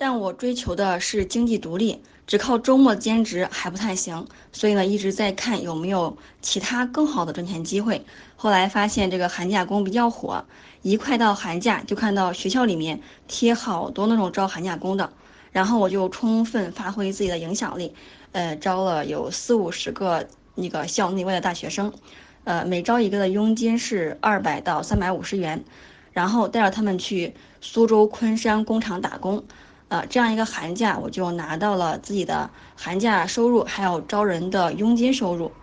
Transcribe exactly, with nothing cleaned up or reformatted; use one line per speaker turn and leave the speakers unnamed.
但我追求的是经济独立，只靠周末兼职还不太行，所以呢一直在看有没有其他更好的赚钱机会。后来发现这个寒假工比较火，一快到寒假就看到学校里面贴好多那种招寒假工的，然后我就充分发挥自己的影响力，呃，招了有四五十个那个校内外的大学生，呃，每招一个的佣金是二百到三百五十元，然后带着他们去苏州昆山工厂打工。呃，这样一个寒假，我就拿到了自己的寒假收入，还有招人的佣金收入。